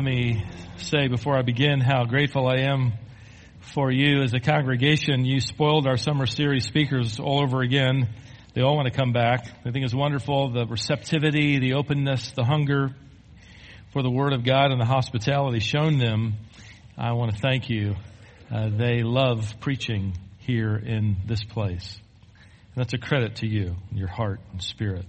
Let me say before I begin how grateful I am for you as a congregation. You spoiled our summer series speakers all over again. They all want to come back. I think it's wonderful, the receptivity, the openness, the hunger for the Word of God and the hospitality shown them. I want to thank you. They love preaching here in this place. And that's a credit to you, your heart and spirit.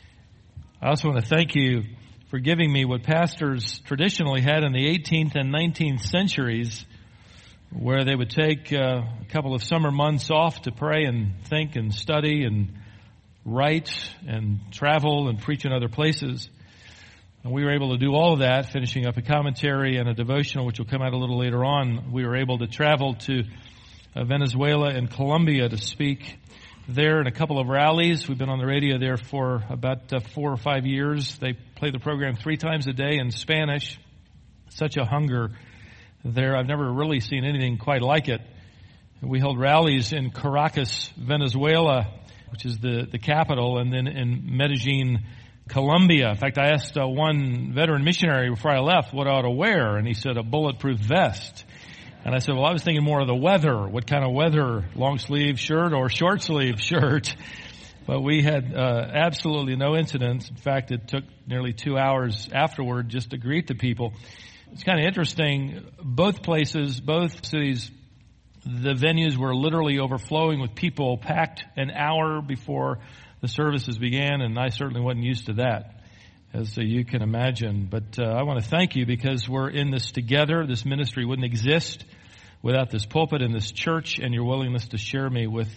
I also want to thank you for giving me what pastors traditionally had in the 18th and 19th centuries, where they would take a couple of summer months off to pray and think and study and write and travel and preach in other places. And we were able to do all of that, finishing up a commentary and a devotional, which will come out a little later on. We were able to travel to Venezuela and Colombia to speak there in a couple of rallies. We've been on the radio there for about 4 or 5 years. They play the program 3 times a day in Spanish. Such a hunger there. I've never really seen anything quite like it. We held rallies in Caracas, Venezuela, which is the capital, and then in Medellin, Colombia. In fact, I asked one veteran missionary before I left what I ought to wear, and he said a bulletproof vest. And I said, well, I was thinking more of the weather. What kind of weather? Long sleeve shirt or short sleeve shirt? But we had absolutely no incidents. In fact, it took nearly 2 hours afterward just to greet the people. It's kind of interesting. Both places, both cities, the venues were literally overflowing with people, packed an hour before the services began, and I certainly wasn't used to that, as you can imagine. But I want to thank you because we're in this together. This ministry wouldn't exist without this pulpit and this church and your willingness to share me with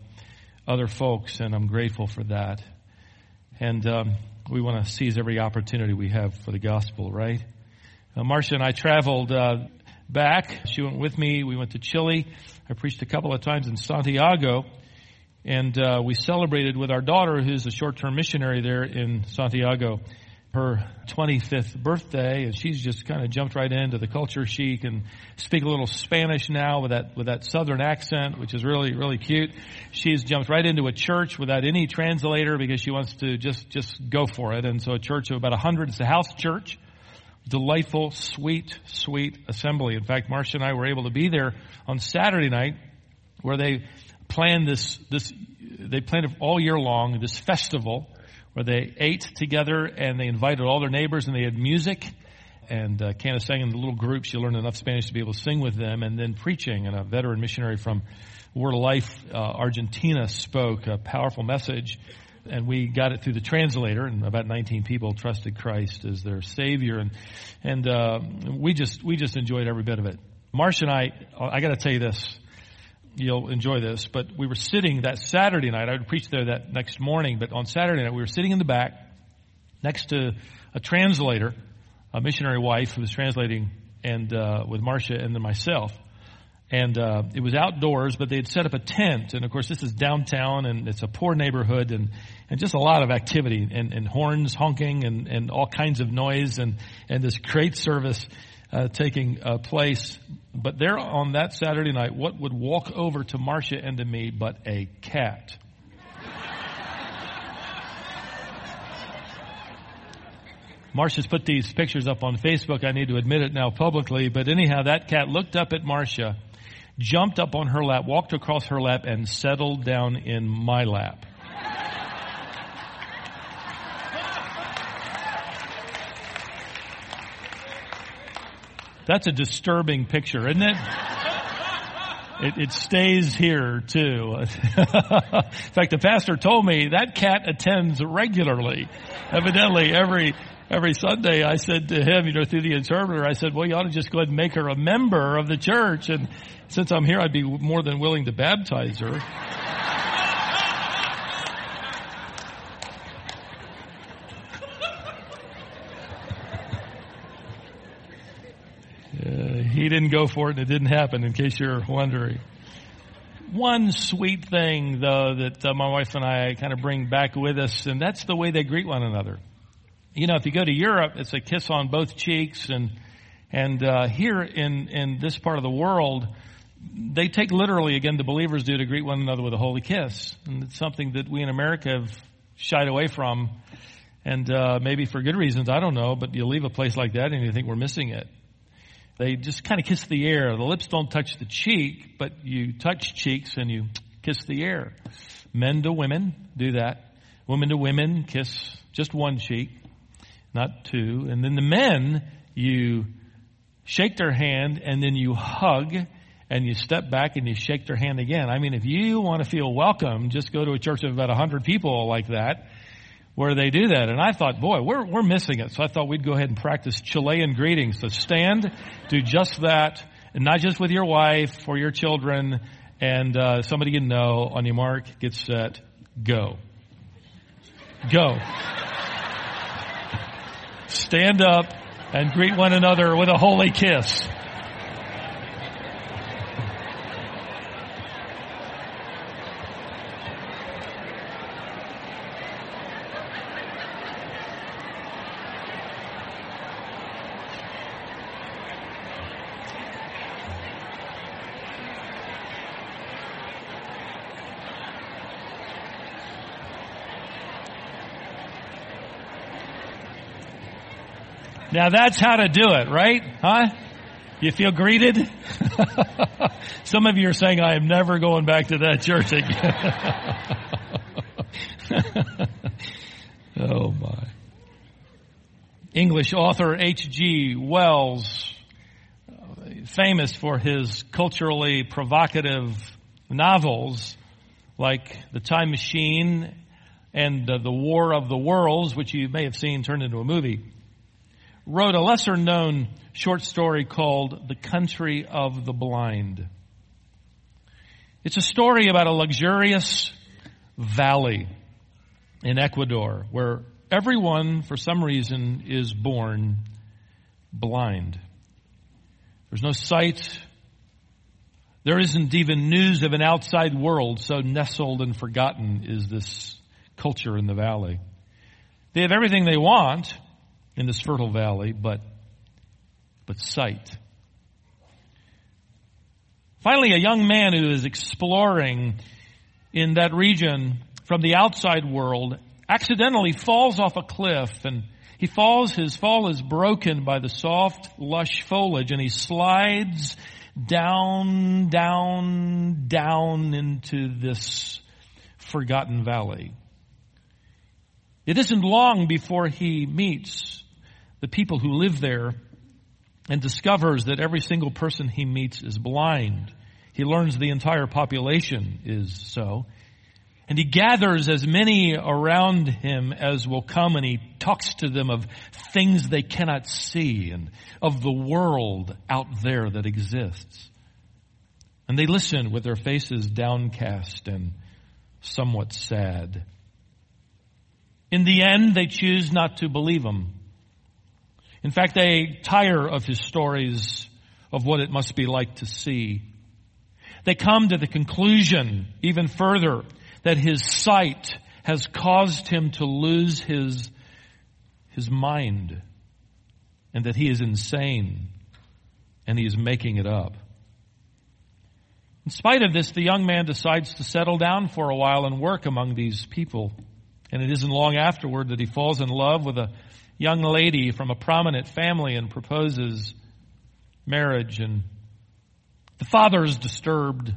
other folks, and I'm grateful for that. And we want to seize every opportunity we have for the gospel, right? Marcia and I traveled back. She went with me. We went to Chile. I preached a couple of times in Santiago. And we celebrated with our daughter, who's a short-term missionary there in Santiago, her 25th birthday. And she's just kind of jumped right into the culture. She can speak a little Spanish now with that southern accent, which is really, really cute. She's jumped right into a church without any translator because she wants to just go for it. And so a church of about 100, it's a house church. Delightful, sweet, sweet assembly. In fact, Marcia and I were able to be there on Saturday night, where they planned they planned it all year long, this festival where they ate together and they invited all their neighbors, and they had music. And Candace sang in the little group. She learned enough Spanish to be able to sing with them, and then preaching. And a veteran missionary from Word of Life, Argentina, spoke a powerful message. And we got it through the translator, and about 19 people trusted Christ as their Savior. And we just enjoyed every bit of it. Marcia and I got to tell you this. You'll enjoy this, but we were sitting that Saturday night. I would preach there that next morning, but on Saturday night we were sitting in the back next to a translator, a missionary wife who was translating, and with Marcia and then myself. And it was outdoors, but they had set up a tent. And of course, this is downtown, and it's a poor neighborhood, and just a lot of activity, and horns honking, and all kinds of noise, and this great service taking place. But there on that Saturday night, what would walk over to Marcia and to me but a cat? Marcia's put these pictures up on Facebook. I need to admit it now publicly. But anyhow, that cat looked up at Marcia, jumped up on her lap, walked across her lap, and settled down in my lap. That's a disturbing picture, isn't it? It stays here, too. In fact, the pastor told me that cat attends regularly. Evidently, every Sunday, I said to him, through the interpreter, I said, well, you ought to just go ahead and make her a member of the church. And since I'm here, I'd be more than willing to baptize her. He didn't go for it, and it didn't happen, in case you're wondering. One sweet thing, though, that my wife and I kind of bring back with us, and that's the way they greet one another. If you go to Europe, it's a kiss on both cheeks, and here in this part of the world, they take literally, again, the believers do, to greet one another with a holy kiss. And it's something that we in America have shied away from. And maybe for good reasons, I don't know, but you leave a place like that and you think we're missing it. They just kind of kiss the air. The lips don't touch the cheek, but you touch cheeks and you kiss the air. Men to women do that. Women to women kiss just one cheek, not two. And then the men, you shake their hand and then you hug and you step back and you shake their hand again. I mean, if you want to feel welcome, just go to a church of about 100 people like that, where they do that. And I thought, boy, we're missing it. So I thought we'd go ahead and practice Chilean greetings. So stand, do just that, and not just with your wife or your children, and somebody you know. On your mark, get set, go. Go. Stand up and greet one another with a holy kiss. Now that's how to do it, right? Huh? You feel greeted? Some of you are saying, I am never going back to that church again. Oh my. English author H.G. Wells, famous for his culturally provocative novels like The Time Machine and The War of the Worlds, which you may have seen turned into a movie, wrote a lesser-known short story called The Country of the Blind. It's a story about a luxurious valley in Ecuador where everyone, for some reason, is born blind. There's no sight. There isn't even news of an outside world, so nestled and forgotten is this culture in the valley. They have everything they want in this fertile valley, but sight. Finally, a young man who is exploring in that region from the outside world accidentally falls off a cliff, and his fall is broken by the soft, lush foliage, and he slides down into this forgotten valley. It isn't long before he meets the people who live there and discovers that every single person he meets is blind. He learns the entire population is so. And he gathers as many around him as will come, and he talks to them of things they cannot see and of the world out there that exists. And they listen with their faces downcast and somewhat sad. In the end, they choose not to believe him. In fact, they tire of his stories of what it must be like to see. They come to the conclusion, even further, that his sight has caused him to lose his mind, and that he is insane, and he is making it up. In spite of this, the young man decides to settle down for a while and work among these people. And it isn't long afterward that he falls in love with a young lady from a prominent family and proposes marriage. And the father is disturbed.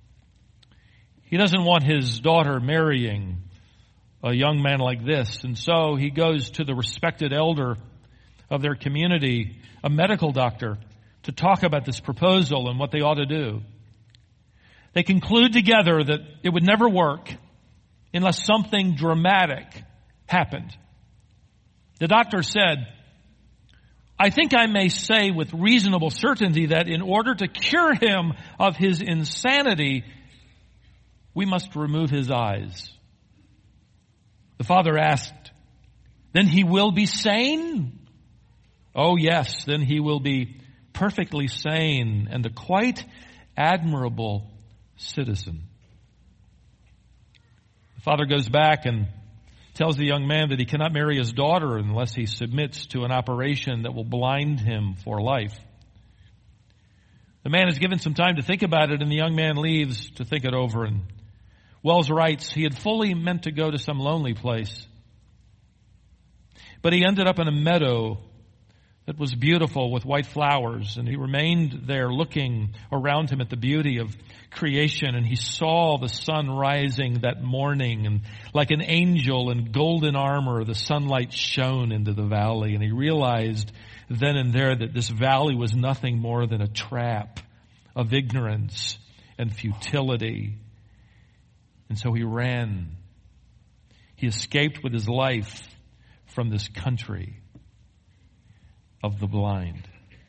He doesn't want his daughter marrying a young man like this. And so he goes to the respected elder of their community, a medical doctor, to talk about this proposal and what they ought to do. They conclude together that it would never work unless something dramatic happened. The doctor said, I think I may say with reasonable certainty that in order to cure him of his insanity, we must remove his eyes. The father asked, then he will be sane? Oh yes, then he will be perfectly sane and a quite admirable citizen. The father goes back and tells the young man that he cannot marry his daughter unless he submits to an operation that will blind him for life. The man is given some time to think about it, and the young man leaves to think it over. And Wells writes, he had fully meant to go to some lonely place. But he ended up in a meadow that was beautiful with white flowers, and he remained there looking around him at the beauty of creation, and he saw the sun rising that morning, and like an angel in golden armor, the sunlight shone into the valley, and he realized then and there that this valley was nothing more than a trap of ignorance and futility. And so he ran. He escaped with his life from this country of the blind.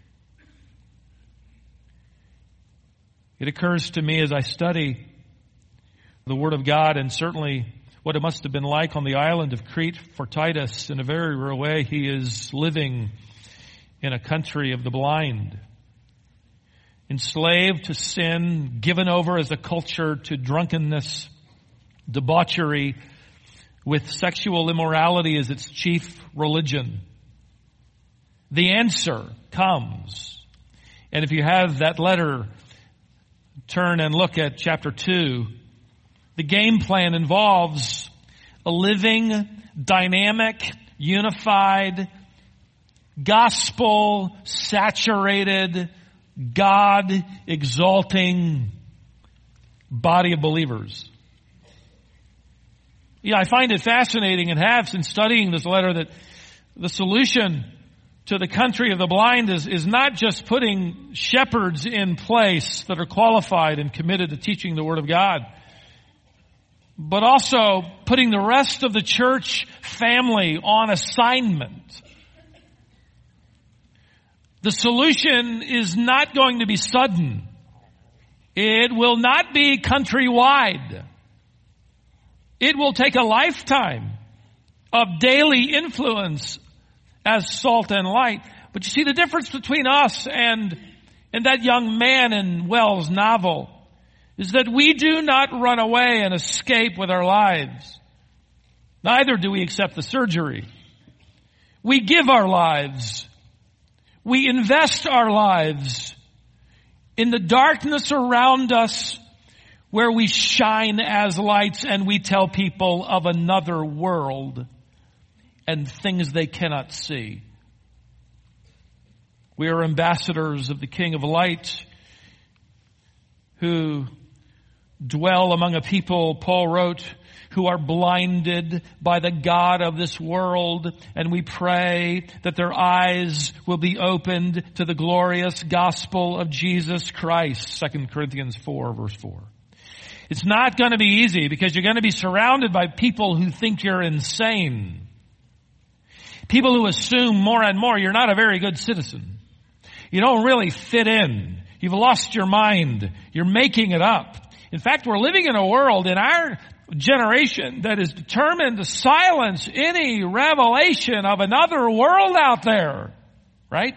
It occurs to me as I study the Word of God, and certainly what it must have been like on the island of Crete for Titus. In a very real way, he is living in a country of the blind, enslaved to sin, given over as a culture to drunkenness, debauchery, with sexual immorality as its chief religion. The answer comes. And if you have that letter, turn and look at chapter 2. The game plan involves a living, dynamic, unified, gospel-saturated, God-exalting body of believers. Yeah, I find it fascinating and have since studying this letter that the solution to the country of the blind is not just putting shepherds in place that are qualified and committed to teaching the Word of God, but also putting the rest of the church family on assignment. The solution is not going to be sudden. It will not be countrywide. It will take a lifetime of daily influence as salt and light. But you see, the difference between us and that young man in Wells' novel is that we do not run away and escape with our lives. Neither do we accept the surgery. We give our lives. We invest our lives in the darkness around us, where we shine as lights and we tell people of another world and things they cannot see. We are ambassadors of the King of Light who dwell among a people, Paul wrote, who are blinded by the God of this world, and we pray that their eyes will be opened to the glorious gospel of Jesus Christ. 2 Corinthians 4, verse 4. It's not going to be easy because you're going to be surrounded by people who think you're insane. People who assume more and more you're not a very good citizen. You don't really fit in. You've lost your mind. You're making it up. In fact, we're living in a world in our generation that is determined to silence any revelation of another world out there. Right?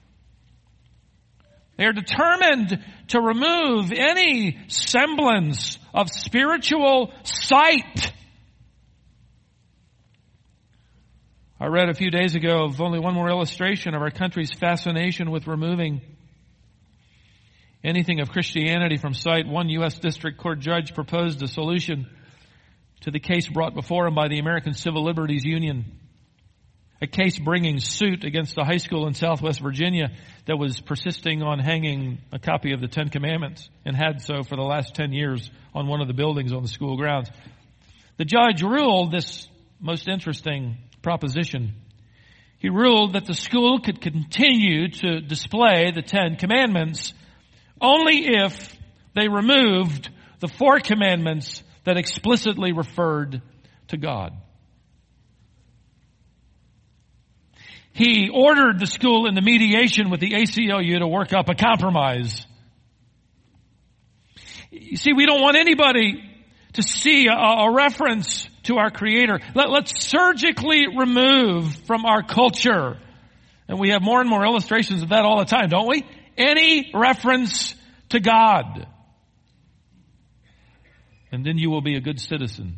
They're determined to remove any semblance of spiritual sight. I read a few days ago of only one more illustration of our country's fascination with removing anything of Christianity from sight. One U.S. District Court judge proposed a solution to the case brought before him by the American Civil Liberties Union, a case bringing suit against a high school in Southwest Virginia that was persisting on hanging a copy of the Ten Commandments and had so for the last 10 years on one of the buildings on the school grounds. The judge ruled this most interesting proposition. He ruled that the school could continue to display the Ten Commandments only if they removed the 4 commandments that explicitly referred to God. He ordered the school in the mediation with the ACLU to work up a compromise. You see, we don't want anybody to see a reference to our Creator. Let's surgically remove from our culture, and we have more and more illustrations of that all the time, don't we? Any reference to God. And then you will be a good citizen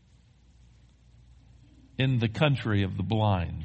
in the country of the blind.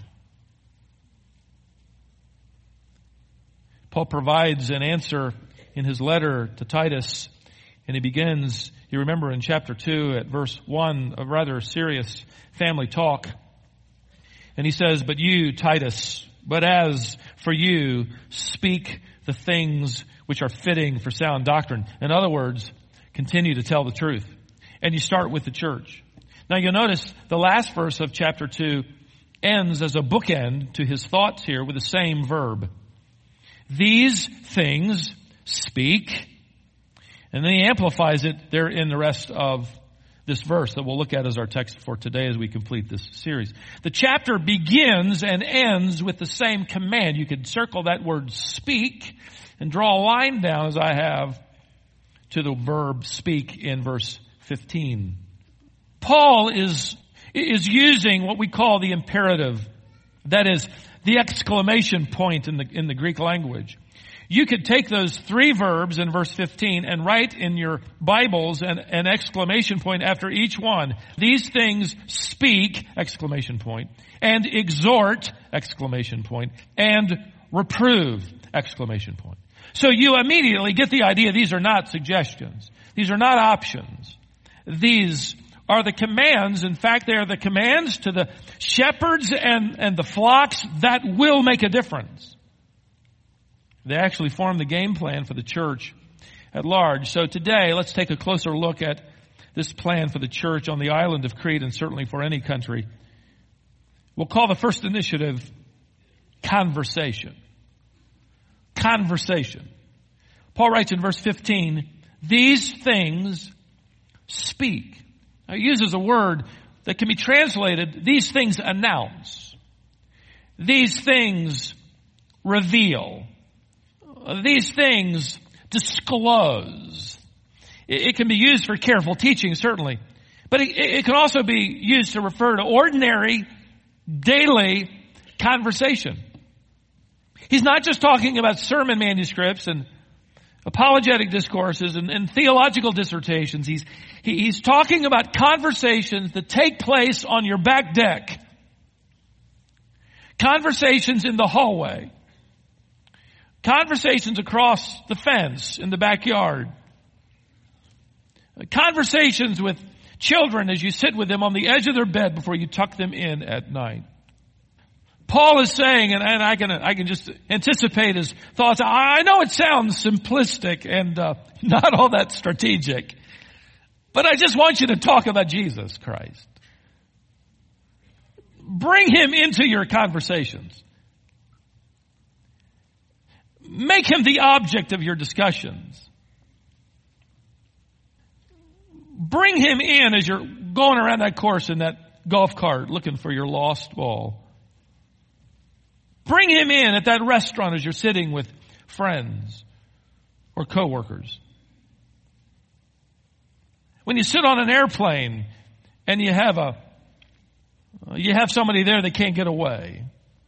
Paul provides an answer in his letter to Titus, and he begins, you remember in chapter 2 at verse 1, a rather serious family talk. And he says, but you, Titus, but as for you, speak the things which are fitting for sound doctrine. In other words, continue to tell the truth. And you start with the church. Now you'll notice the last verse of chapter 2 ends as a bookend to his thoughts here with the same verb. These things speak. And then he amplifies it there in the rest of this verse that we'll look at as our text for today as we complete this series. The chapter begins and ends with the same command. You could circle that word speak and draw a line down as I have to the verb speak in verse 15. Paul is using what we call the imperative. That is the exclamation point in the Greek language. You could take those three verbs in verse 15 and write in your Bibles an exclamation point after each one. These things speak, exclamation point, and exhort, exclamation point, and reprove, exclamation point. So you immediately get the idea these are not suggestions. These are not options. These are the commands. In fact, they are the commands to the shepherds and the flocks that will make a difference. They actually form the game plan for the church at large. So today, let's take a closer look at this plan for the church on the island of Crete and certainly for any country. We'll call the first initiative conversation. Conversation. Paul writes in verse 15, these things speak. Now he uses a word that can be translated, these things announce. These things reveal. These things disclose. It can be used for careful teaching, certainly. But it can also be used to refer to ordinary, daily conversation. He's not just talking about sermon manuscripts and apologetic discourses and theological dissertations. He's talking about conversations that take place on your back deck. Conversations in the hallway. Conversations across the fence in the backyard. Conversations with children as you sit with them on the edge of their bed before you tuck them in at night. Paul is saying, and I can just anticipate his thoughts. I know it sounds simplistic and not all that strategic, but I just want you to talk about Jesus Christ. Bring him into your conversations. Make him the object of your discussions. Bring him in as you're going around that course in that golf cart looking for your lost ball. Bring him in at that restaurant as you're sitting with friends or coworkers. When you sit on an airplane and you have somebody there that can't get away,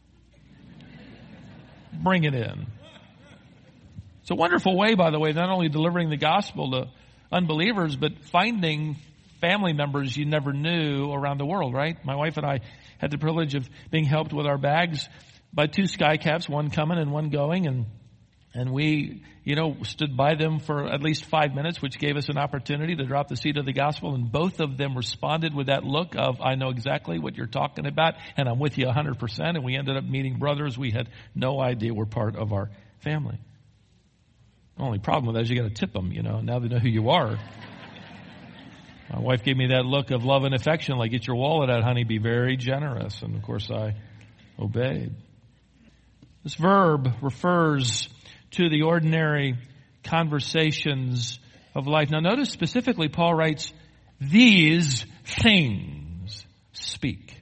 bring it in. It's a wonderful way, by the way, not only delivering the gospel to unbelievers, but finding family members you never knew around the world, right? My wife and I had the privilege of being helped with our bags by two skycaps, one coming and one going, and we, stood by them for at least 5 minutes, which gave us an opportunity to drop the seed of the gospel, and both of them responded with that look of, I know exactly what you're talking about, and I'm with you 100%, and we ended up meeting brothers we had no idea were part of our family. The only problem with that is you got to tip them, now they know who you are. My wife gave me that look of love and affection, like, get your wallet out, honey, be very generous, and of course I obeyed. This verb refers to the ordinary conversations of life. Now notice specifically Paul writes, these things speak.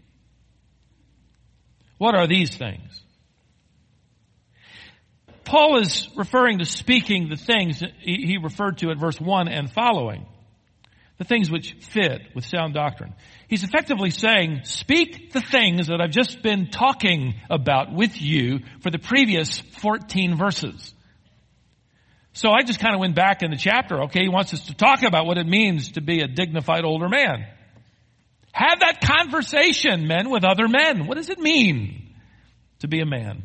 What are these things? Paul is referring to speaking the things he referred to at verse 1 and following. The things which fit with sound doctrine. He's effectively saying, speak the things that I've just been talking about with you for the previous 14 verses. So I just kind of went back in the chapter. Okay, he wants us to talk about what it means to be a dignified older man. Have that conversation, men, with other men. What does it mean to be a man?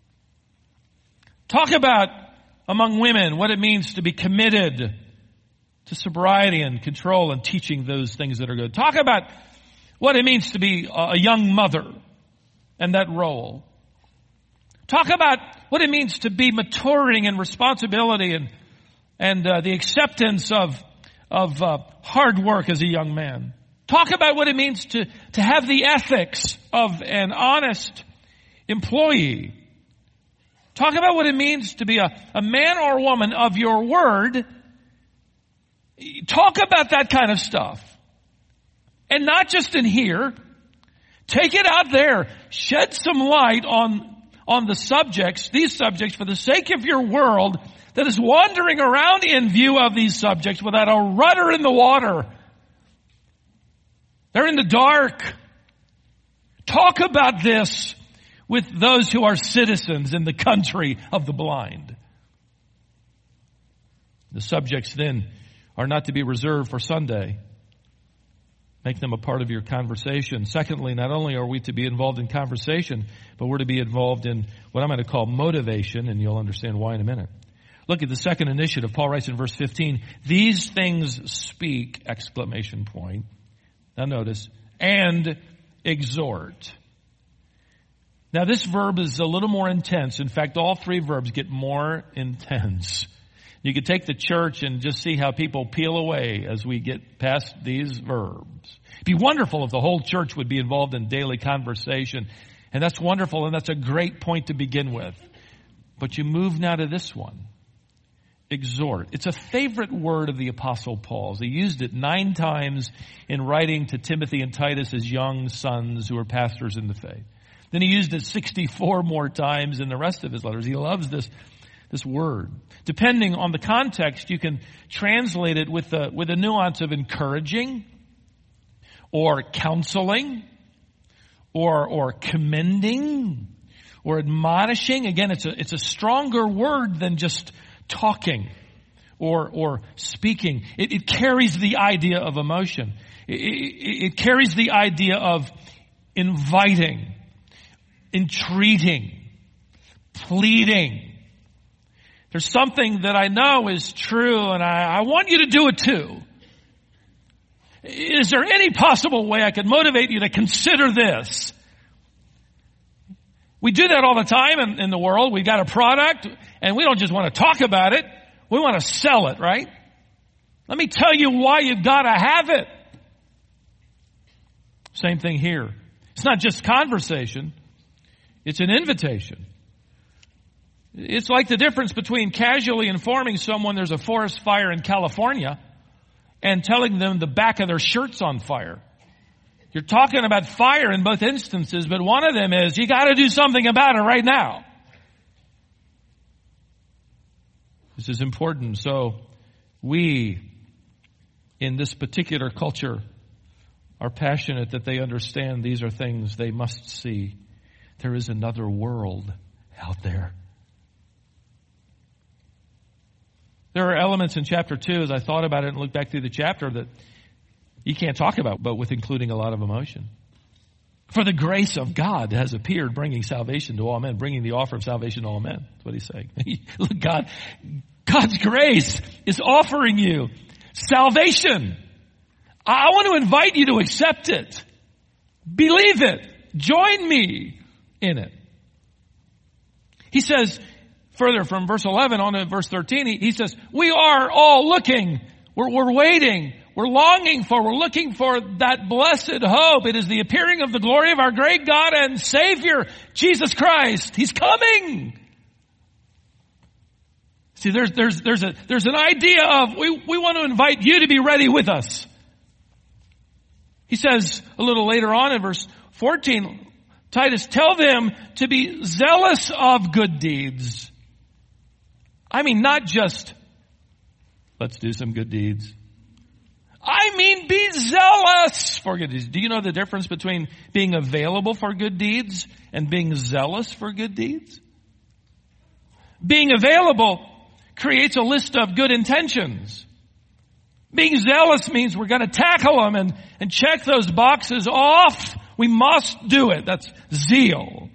Talk about, among women, what it means to be committed to sobriety and control and teaching those things that are good. Talk about what it means to be a young mother and that role. Talk about what it means to be maturing in responsibility and the acceptance of hard work as a young man. Talk about what it means to have the ethics of an honest employee. Talk about what it means to be a man or woman of your word. Talk about that kind of stuff. And not just in here. Take it out there. Shed some light on the subjects, these subjects, for the sake of your world that is wandering around in view of these subjects without a rudder in the water. They're in the dark. Talk about this with those who are citizens in the country of the blind. The subjects then are not to be reserved for Sunday. Make them a part of your conversation. Secondly, not only are we to be involved in conversation, but we're to be involved in what I'm going to call motivation, and you'll understand why in a minute. Look at the second initiative. Paul writes in verse 15, these things speak, exclamation point. Now notice, and exhort. Now this verb is a little more intense. In fact, all three verbs get more intense. You could take the church and just see how people peel away as we get past these verbs. It'd be wonderful if the whole church would be involved in daily conversation. And that's wonderful, and that's a great point to begin with. But you move now to this one. Exhort. It's a favorite word of the Apostle Paul's. He used it 9 times in writing to Timothy and Titus as young sons who are pastors in the faith. Then he used it 64 more times in the rest of his letters. He loves this word. Depending on the context, you can translate it with a nuance of encouraging or counseling or commending or admonishing. Again, it's a stronger word than just talking or speaking. It carries the idea of emotion. It carries the idea of inviting, entreating, pleading. There's something that I know is true, and I want you to do it too. Is there any possible way I could motivate you to consider this? We do that all the time in the world. We've got a product, and we don't just want to talk about it. We want to sell it, right? Let me tell you why you've got to have it. Same thing here. It's not just conversation. It's an invitation. It's like the difference between casually informing someone there's a forest fire in California and telling them the back of their shirt's on fire. You're talking about fire in both instances, but one of them is you got to do something about it right now. This is important. So we, in this particular culture, are passionate that they understand these are things they must see. There is another world out there. There are elements in chapter 2, as I thought about it and looked back through the chapter, that you can't talk about, but with including a lot of emotion. For the grace of God has appeared, bringing salvation to all men, bringing the offer of salvation to all men. That's what he's saying. Look, God's grace is offering you salvation. I want to invite you to accept it. Believe it. Join me in it. He says, further from verse 11 on to verse 13, he says, we are all looking. We're waiting. We're longing for. We're looking for that blessed hope. It is the appearing of the glory of our great God and Savior, Jesus Christ. He's coming. See, there's an idea of we want to invite you to be ready with us. He says a little later on in verse 14, Titus, tell them to be zealous of good deeds. I mean, not just, let's do some good deeds. I mean, be zealous for good deeds. Do you know the difference between being available for good deeds and being zealous for good deeds? Being available creates a list of good intentions. Being zealous means we're going to tackle them and check those boxes off. We must do it. That's zeal.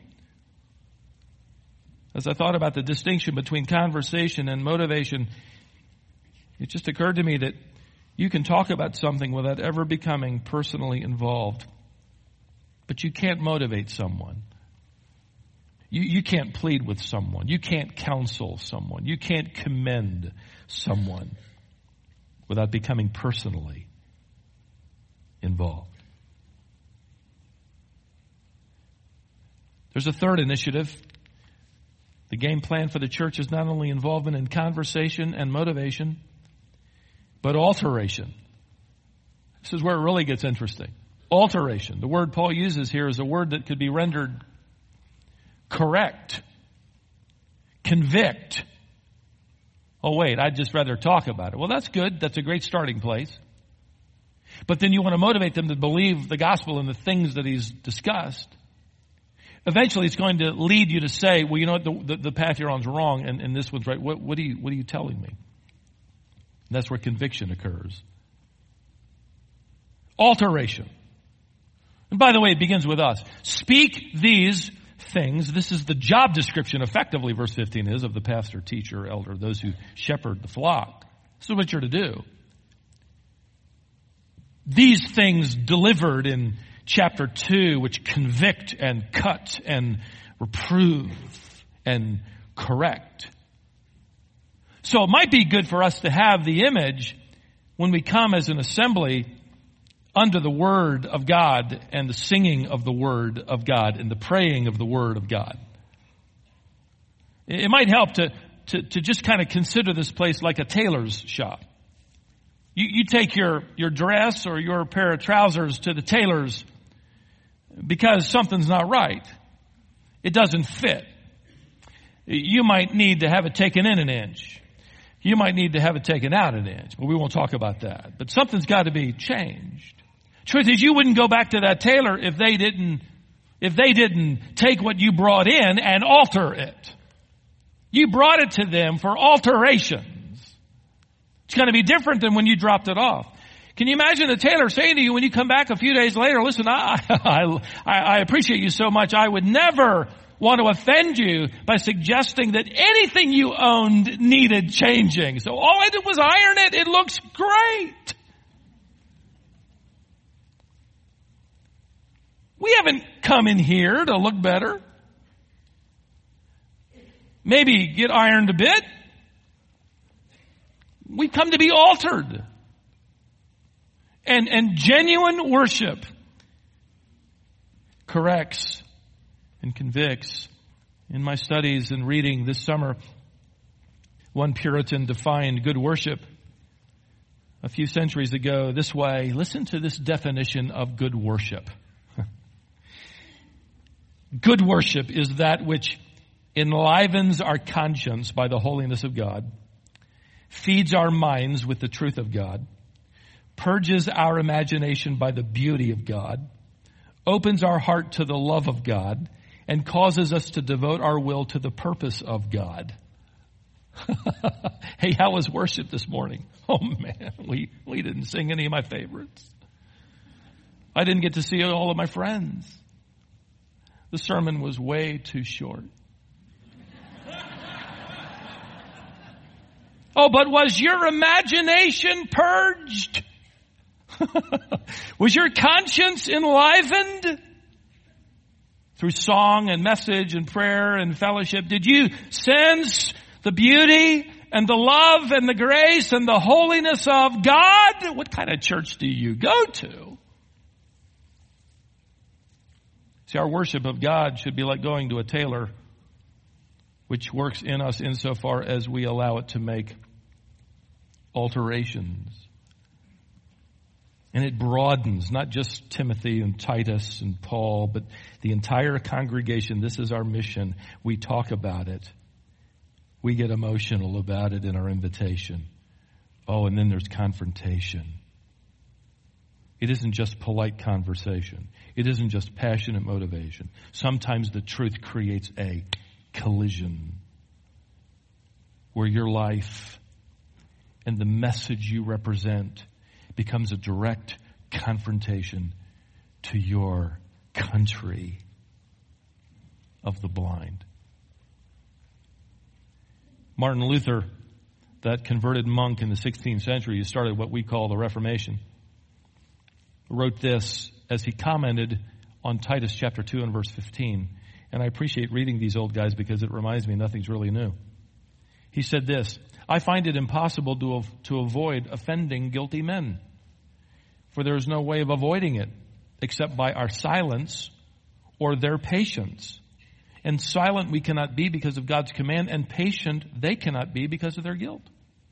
As I thought about the distinction between conversation and motivation, it just occurred to me that you can talk about something without ever becoming personally involved. But you can't motivate someone You can't plead with someone. You can't counsel someone. You can't commend someone without becoming personally involved. There's a third initiative. The game plan for the church is not only involvement in conversation and motivation, but alteration. This is where it really gets interesting. Alteration. The word Paul uses here is a word that could be rendered correct, convict. Oh, wait, I'd just rather talk about it. Well, that's good. That's a great starting place. But then you want to motivate them to believe the gospel and the things that he's discussed. Eventually, it's going to lead you to say, well, you know what, the path you're on is wrong, and this one's right. What are you telling me? And that's where conviction occurs. Alteration. And by the way, it begins with us. Speak these things. This is the job description, effectively, verse 15 is, of the pastor, teacher, elder, those who shepherd the flock. This is what you're to do. These things delivered in chapter 2, which convict and cut and reprove and correct. So it might be good for us to have the image when we come as an assembly under the Word of God and the singing of the Word of God and the praying of the Word of God. It might help to just kind of consider this place like a tailor's shop. You take your dress or your pair of trousers to the tailor's because something's not right. It doesn't fit. You might need to have it taken in an inch. You might need to have it taken out an inch, but we won't talk about that. But something's got to be changed. Truth is, you wouldn't go back to that tailor if they didn't take what you brought in and alter it. You brought it to them for alterations. It's going to be different than when you dropped it off. Can you imagine the tailor saying to you when you come back a few days later, listen, I appreciate you so much. I would never want to offend you by suggesting that anything you owned needed changing. So all I did was iron it. It looks great. We haven't come in here to look better. Maybe get ironed a bit. We've come to be altered. And genuine worship corrects and convicts. In my studies and reading this summer, one Puritan defined good worship a few centuries ago this way. Listen to this definition of good worship. Good worship is that which enlivens our conscience by the holiness of God, feeds our minds with the truth of God, purges our imagination by the beauty of God, opens our heart to the love of God, and causes us to devote our will to the purpose of God. Hey, how was worship this morning? Oh man, we didn't sing any of my favorites. I didn't get to see all of my friends. The sermon was way too short. Oh, but was your imagination purged? Was your conscience enlivened through song and message and prayer and fellowship? Did you sense the beauty and the love and the grace and the holiness of God? What kind of church do you go to? See, our worship of God should be like going to a tailor, which works in us insofar as we allow it to make alterations. And it broadens, not just Timothy and Titus and Paul, but the entire congregation. This is our mission. We talk about it. We get emotional about it in our invitation. Oh, and then there's confrontation. It isn't just polite conversation. It isn't just passionate motivation. Sometimes the truth creates a collision where your life and the message you represent becomes a direct confrontation to your country of the blind. Martin Luther, that converted monk in the 16th century who started what we call the Reformation, wrote this as he commented on Titus chapter 2 and verse 15. And I appreciate reading these old guys because it reminds me nothing's really new. He said this, I find it impossible to avoid offending guilty men, for there is no way of avoiding it except by our silence or their patience. And silent we cannot be because of God's command, and patient they cannot be because of their guilt.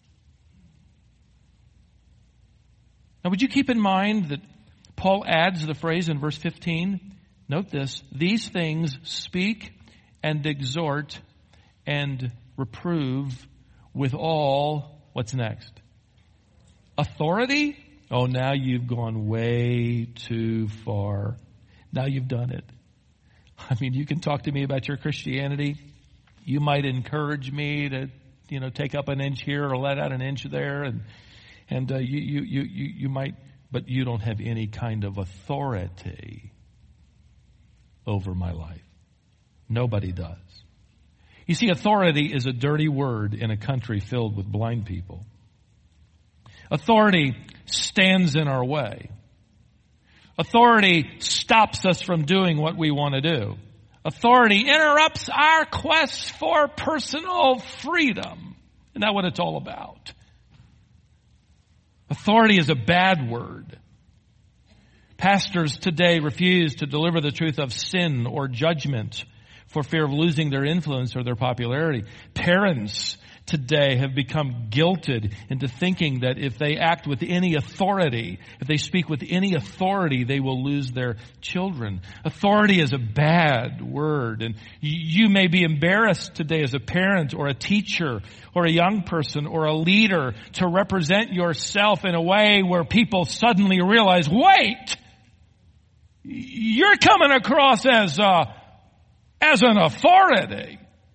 Now, would you keep in mind that Paul adds the phrase in verse 15, note this, these things speak and exhort and reprove with all, what's next? Authority? Oh, now you've gone way too far. Now you've done it. I mean, you can talk to me about your Christianity. You might encourage me to, take up an inch here or let out an inch there, and you might, but you don't have any kind of authority over my life. Nobody does. You see, authority is a dirty word in a country filled with blind people. Authority stands in our way. Authority stops us from doing what we want to do. Authority interrupts our quest for personal freedom. Isn't that what it's all about? Authority is a bad word. Pastors today refuse to deliver the truth of sin or judgment for fear of losing their influence or their popularity. Parents today have become guilted into thinking that if they act with any authority, if they speak with any authority, they will lose their children. Authority is a bad word, and you may be embarrassed today as a parent or a teacher or a young person or a leader to represent yourself in a way where people suddenly realize, wait, you're coming across as an authority.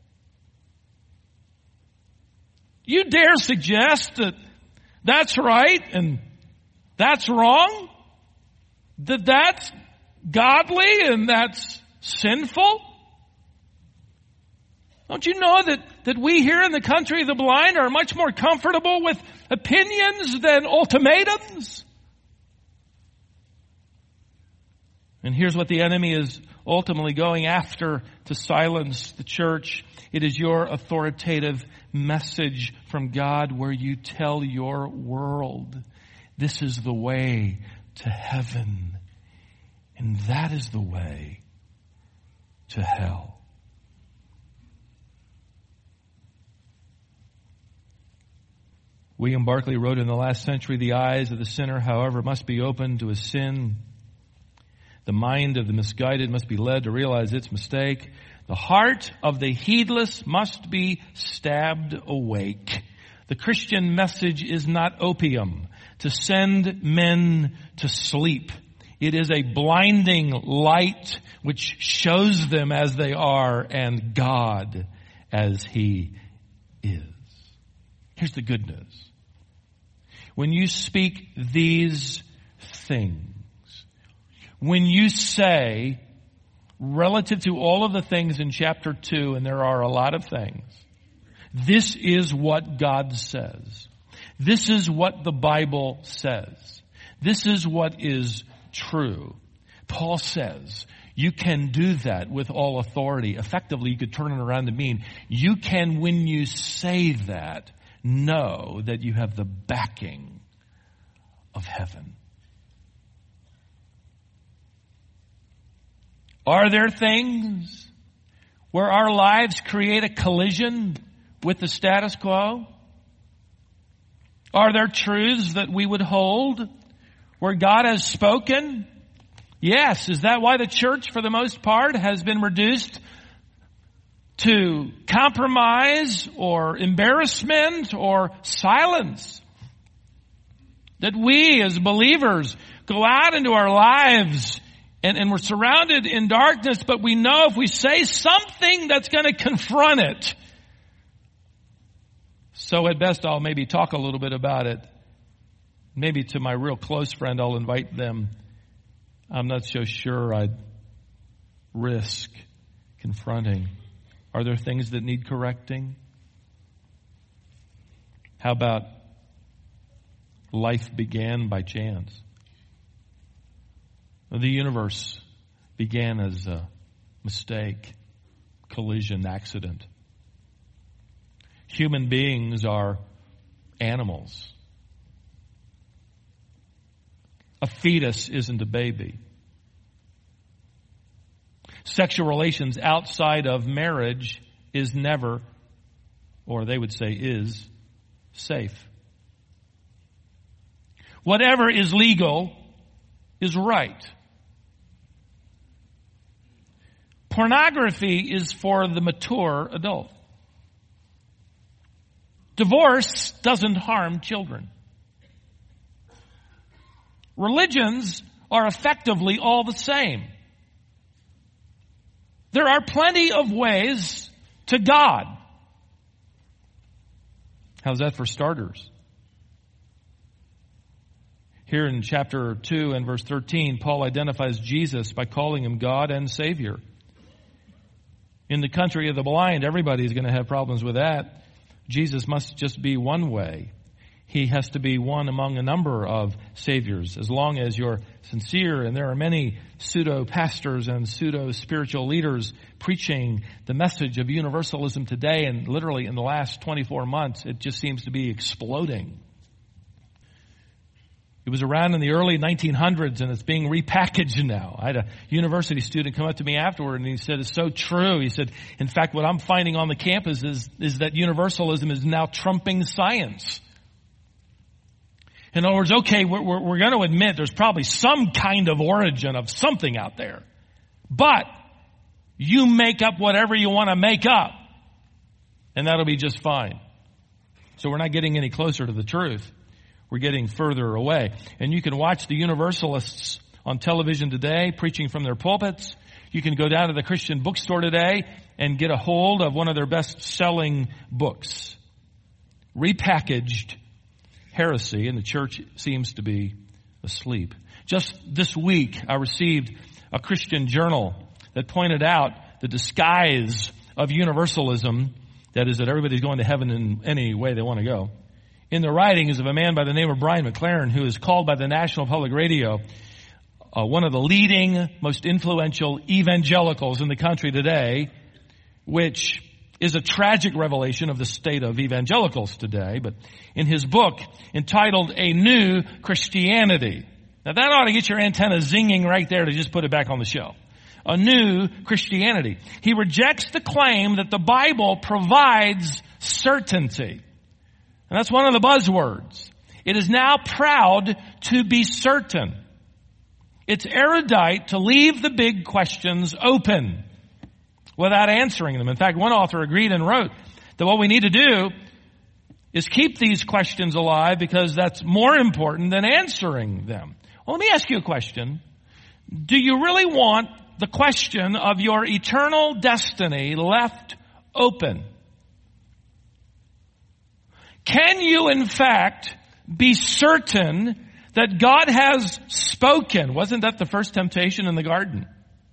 You dare suggest that that's right and that's wrong? That that's godly and that's sinful? Don't you know that we here in the country of the blind are much more comfortable with opinions than ultimatums? And here's what the enemy is ultimately going after to silence the church. It is your authoritative message from God where you tell your world, this is the way to heaven, and that is the way to hell. William Barclay wrote in the last century, the eyes of the sinner, however, must be opened to his sin. The mind of the misguided must be led to realize its mistake. The heart of the heedless must be stabbed awake. The Christian message is not opium to send men to sleep. It is a blinding light which shows them as they are and God as He is. Here's the good news. When you speak these things, when you say, relative to all of the things in chapter 2, and there are a lot of things, this is what God says. This is what the Bible says. This is what is true. Paul says, you can do that with all authority. Effectively, you could turn it around to mean, you can, when you say that, know that you have the backing of heaven. Are there things where our lives create a collision with the status quo? Are there truths that we would hold where God has spoken? Yes. Is that why the church, for the most part, has been reduced to compromise or embarrassment or silence? That we as believers go out into our lives and we're surrounded in darkness, but we know if we say something that's going to confront it. So at best, I'll maybe talk a little bit about it. Maybe to my real close friend, I'll invite them. I'm not so sure I'd risk confronting. Are there things that need correcting? How about life began by chance? The universe began as a mistake. collision accident. Human beings are animals. A fetus isn't a baby. Sexual relations outside of marriage is never, or they would say is, safe. Whatever is legal is right. Pornography is for the mature adult. Divorce doesn't harm children. Religions are effectively all the same. There are plenty of ways to God. How's that for starters? Here in chapter 2 and verse 13, Paul identifies Jesus by calling him God and Savior. In the country of the blind, everybody's going to have problems with that. Jesus must just be one way. He has to be one among a number of saviors, as long as you're sincere. And there are many pseudo-pastors and pseudo-spiritual leaders preaching the message of universalism today, and literally in the last 24 months, it just seems to be exploding. It was around in the early 1900s, and it's being repackaged now. I had a university student come up to me afterward, and he said, it's so true. He said, in fact, what I'm finding on the campus is that universalism is now trumping science. In other words, okay, we're going to admit there's probably some kind of origin of something out there. But you make up whatever you want to make up, and that'll be just fine. So we're not getting any closer to the truth. We're getting further away. And you can watch the universalists on television today preaching from their pulpits. You can go down to the Christian bookstore today and get a hold of one of their best-selling books. Repackaged heresy, and the church seems to be asleep. Just this week, I received a Christian journal that pointed out the disguise of universalism, that is, that everybody's going to heaven in any way they want to go, in the writings of a man by the name of Brian McLaren, who is called by the National Public Radio one of the leading, most influential evangelicals in the country today, which is a tragic revelation of the state of evangelicals today. But in his book entitled A New Christianity, now that ought to get your antenna zinging right there to just put it back on the shelf. A New Christianity. He rejects the claim that the Bible provides certainty. And that's one of the buzzwords. It is now proud to be certain. It's erudite to leave the big questions open without answering them. In fact, one author agreed and wrote that what we need to do is keep these questions alive because that's more important than answering them. Well, let me ask you a question. Do you really want the question of your eternal destiny left open? Can you, in fact, be certain that God has spoken? Wasn't that the first temptation in the garden?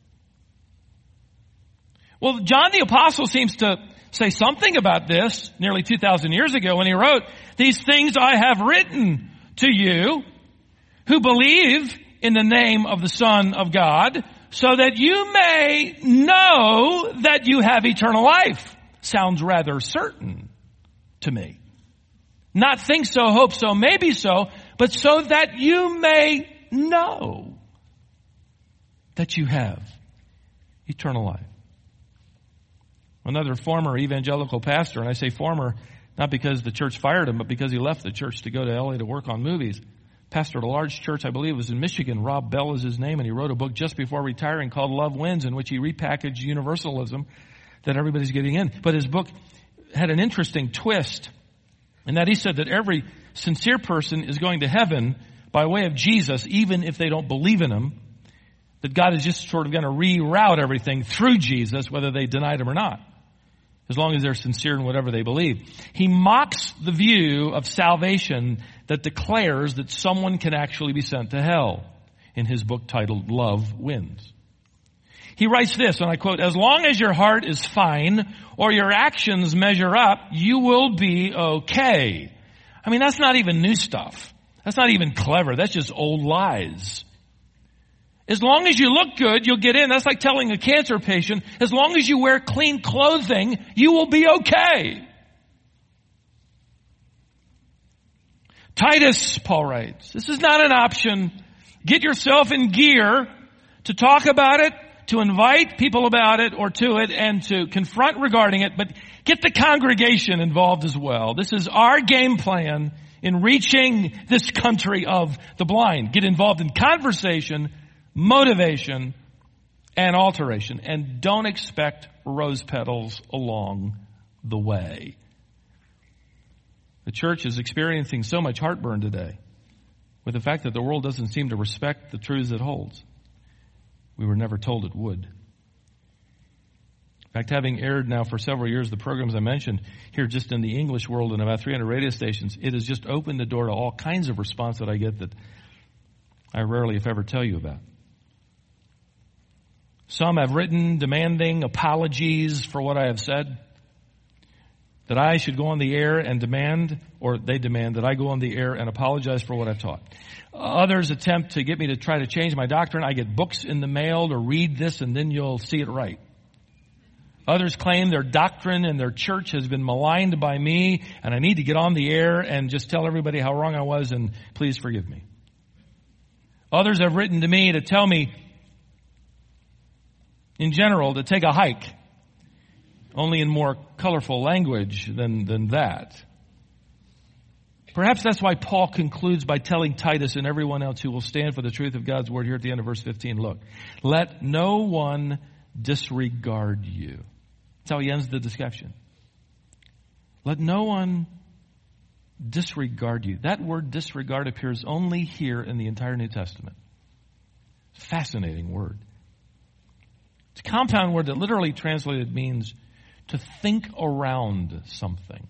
Well, John the Apostle seems to say something about this nearly 2,000 years ago when he wrote, "These things I have written to you who believe in the name of the Son of God, so that you may know that you have eternal life." Sounds rather certain to me. Not think so, hope so, maybe so, but so that you may know that you have eternal life. Another former evangelical pastor, and I say former not because the church fired him, but because he left the church to go to LA to work on movies. Pastored a large church, I believe it was in Michigan. Rob Bell is his name, and he wrote a book just before retiring called Love Wins, in which he repackaged universalism that everybody's getting in. But his book had an interesting twist, in that he said that every sincere person is going to heaven by way of Jesus, even if they don't believe in him. That God is just sort of going to reroute everything through Jesus, whether they denied him or not, as long as they're sincere in whatever they believe. He mocks the view of salvation that declares that someone can actually be sent to hell, in his book titled Love Wins. He writes this, and I quote, "As long as your heart is fine or your actions measure up, you will be okay." I mean, that's not even new stuff. That's not even clever. That's just old lies. As long as you look good, you'll get in. That's like telling a cancer patient, as long as you wear clean clothing, you will be okay. Titus, Paul writes, this is not an option. Get yourself in gear to talk about it, to invite people about it or to it, and to confront regarding it, but get the congregation involved as well. This is our game plan in reaching this country of the blind. Get involved in conversation, motivation, and alteration. And don't expect rose petals along the way. The church is experiencing so much heartburn today with the fact that the world doesn't seem to respect the truths it holds. We were never told it would. In fact, having aired now for several years the programs I mentioned here just in the English world in about 300 radio stations, it has just opened the door to all kinds of response that I get that I rarely, if ever, tell you about. Some have written demanding apologies for what I have said, that I should go on the air and demand, or they demand that I go on the air and apologize for what I've taught. Others attempt to get me to try to change my doctrine. I get books in the mail to read this and then you'll see it right. Others claim their doctrine and their church has been maligned by me and I need to get on the air and just tell everybody how wrong I was and please forgive me. Others have written to me to tell me, in general, to take a hike, only in more colorful language than that. Perhaps that's why Paul concludes by telling Titus and everyone else who will stand for the truth of God's word here at the end of verse 15, look, let no one disregard you. That's how he ends the discussion. Let no one disregard you. That word disregard appears only here in the entire New Testament. Fascinating word. It's a compound word that literally translated means to think around something.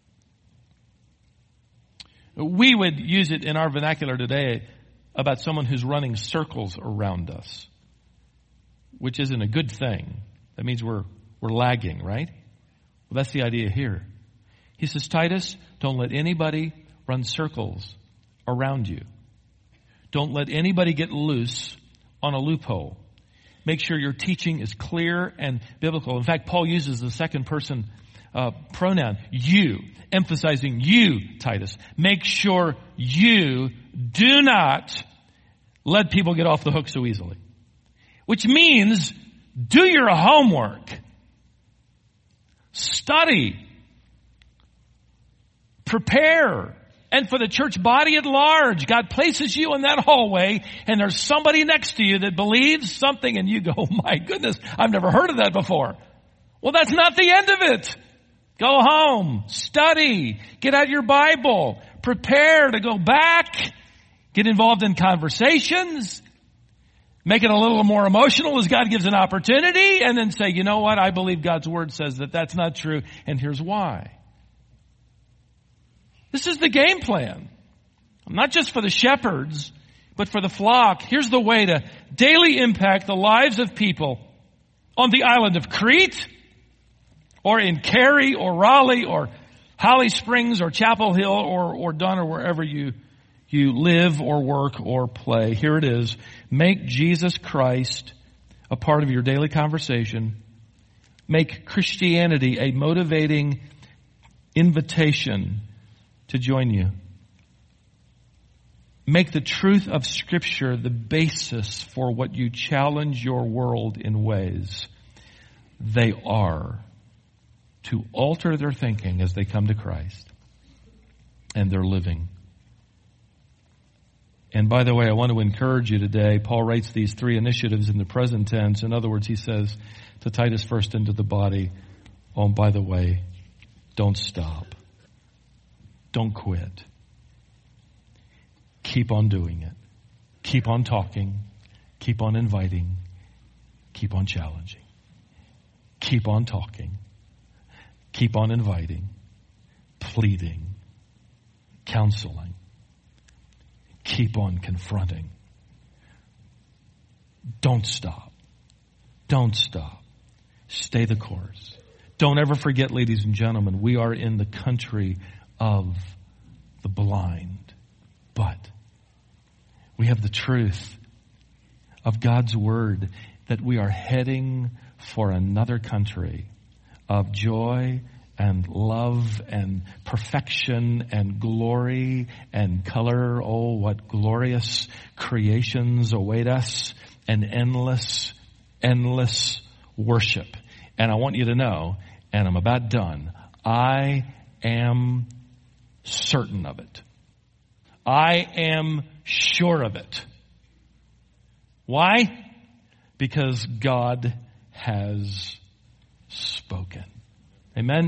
We would use it in our vernacular today about someone who's running circles around us, which isn't a good thing. That means we're lagging, right? Well, that's the idea here. He says, Titus, don't let anybody run circles around you. Don't let anybody get loose on a loophole. Make sure your teaching is clear and biblical. In fact, Paul uses the second person pronoun, you, emphasizing you, Titus. Make sure you do not let people get off the hook so easily. Which means do your homework. Study. Prepare. And for the church body at large, God places you in that hallway and there's somebody next to you that believes something and you go, oh my goodness, I've never heard of that before. Well, that's not the end of it. Go home, study, get out your Bible, prepare to go back, get involved in conversations, make it a little more emotional as God gives an opportunity, and then say, you know what, I believe God's word says that that's not true, and here's why. This is the game plan. Not just for the shepherds, but for the flock. Here's the way to daily impact the lives of people on the island of Crete, or in Cary, or Raleigh, or Holly Springs, or Chapel Hill, or Dunn, or wherever you live, or work, or play. Here it is. Make Jesus Christ a part of your daily conversation. Make Christianity a motivating invitation to join you. Make the truth of Scripture the basis for what you challenge your world in ways they are to alter their thinking as they come to Christ and their living. And by the way, I want to encourage you today. Paul writes these three initiatives in the present tense. In other words, he says to Titus first into the body, oh, by the way, don't stop. Don't quit. Keep on doing it. Keep on talking. Keep on inviting. Keep on challenging. Keep on talking. Keep on inviting. Pleading. Counseling. Keep on confronting. Don't stop. Don't stop. Stay the course. Don't ever forget, ladies and gentlemen, we are in the country of the blind. But we have the truth of God's Word that we are heading for another country of joy and love and perfection and glory and color. Oh, what glorious creations await us, and endless, endless worship. And I want you to know, and I'm about done, I am certain of it. I am sure of it. Why? Because God has spoken. Amen?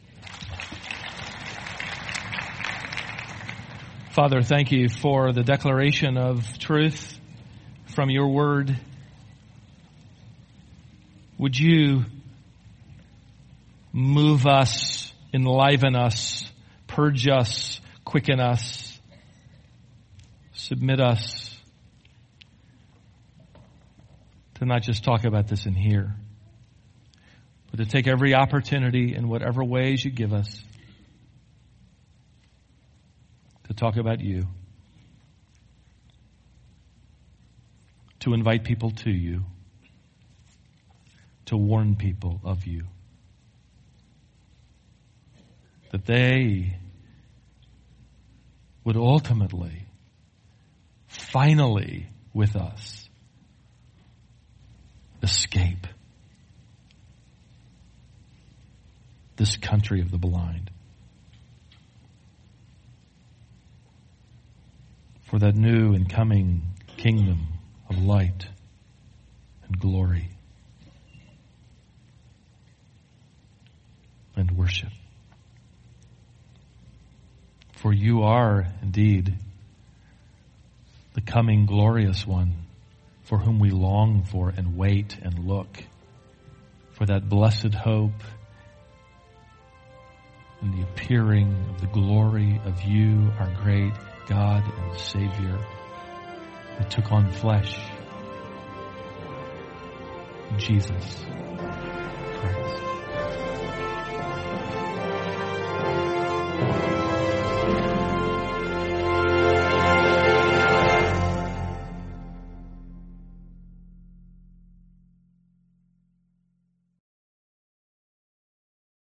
Father, thank you for the declaration of truth from your word. Would you move us, enliven us, purge us, quicken us, submit us to not just talk about this in here, but to take every opportunity in whatever ways you give us to talk about you, to invite people to you, to warn people of you, that they would ultimately, finally, with us, escape this country of the blind. For that new and coming kingdom of light and glory and worship. For you are indeed the coming glorious one, for whom we long for and wait and look for that blessed hope and the appearing of the glory of you, our great God and Savior, who took on flesh, Jesus Christ.